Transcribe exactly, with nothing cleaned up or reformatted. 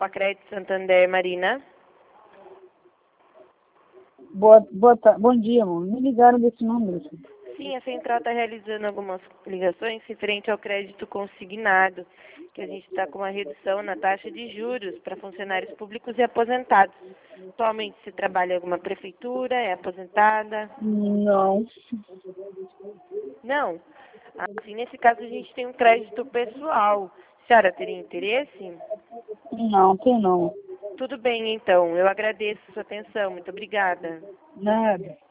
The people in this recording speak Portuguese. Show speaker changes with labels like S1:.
S1: Crédito Santander, Marina.
S2: Boa, boa, ta- bom dia, amor. Me ligaram desse número.
S1: Sim, a Central está realizando algumas ligações referente ao crédito consignado, que a gente está com uma redução na taxa de juros para funcionários públicos e aposentados. Atualmente, você trabalha em alguma prefeitura, é aposentada?
S2: Não,
S1: Não? Assim, nesse caso, a gente tem um crédito pessoal. A senhora teria interesse?
S2: não, tem não.
S1: Tudo bem, então. Eu agradeço a sua atenção. Muito obrigada.
S2: Nada.